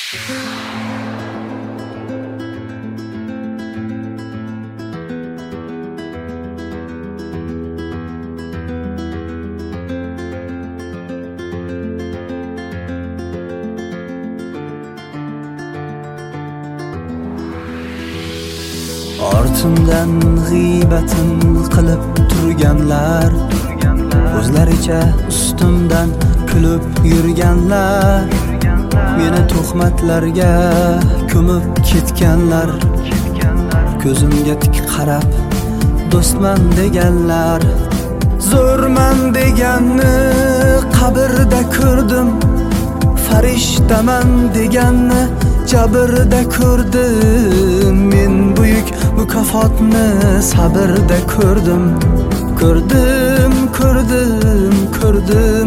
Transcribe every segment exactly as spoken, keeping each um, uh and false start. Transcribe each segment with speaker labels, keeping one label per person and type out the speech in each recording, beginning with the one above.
Speaker 1: Ortimdan g'iybatin qilib turganlar, o'zlaricha ustimdan kulib yurganlar, meni tuhmatlarga ko'mib ketganlar, ko'zimga tik qarab do'stman deganlar, zo'rman deganni qabrda ko'rdim, farishtaman deganni jabrda ko'rdim, men buyuk mukofotni sabrda ko'rdim, ko'rdim, ko'rdim, ko'rdim,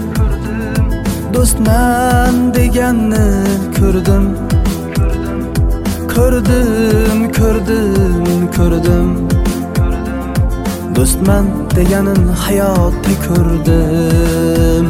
Speaker 1: do'stman deganni ko'rdim, ko'rdim, ko'rdim, ko'rdim, do'stman deganin hayotda ko'rdim.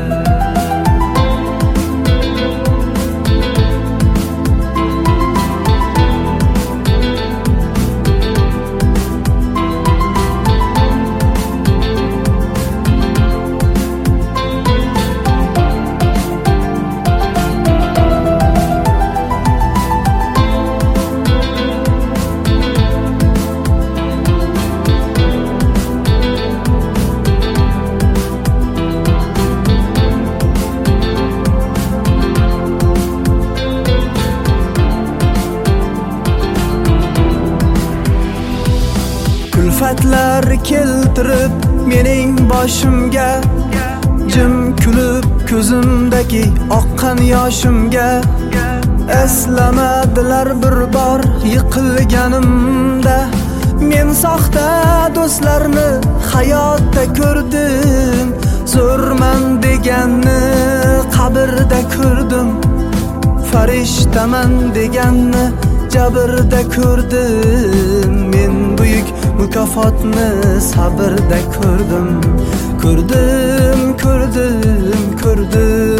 Speaker 1: Kulfatlar keltirib mening boshimga, jim kulib ko'zimdagi oqqan yoshimga, eslamadilar bir bor yiqilganimda, men soxta do'stlarni hayotda ko'rdim, zo'rman deganni qabrda ko'rdim, farishtaman deganni jabrda ko'rdim, men buyuk mukofotni sabrda ko'rdim, ko'rdim, ko'rdim, ko'rdim,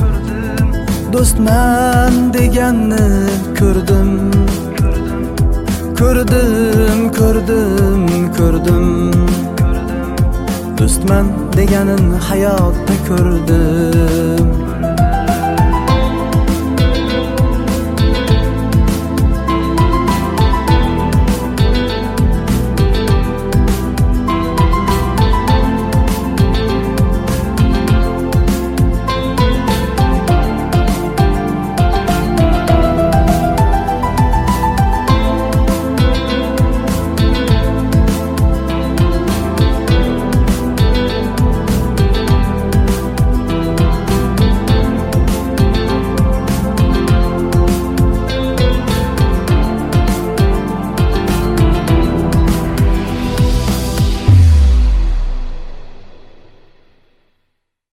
Speaker 1: do'stman deganni ko'rdim, ko'rdim, ko'rdim, ko'rdim, do'stman deganin hayotda ko'rdim.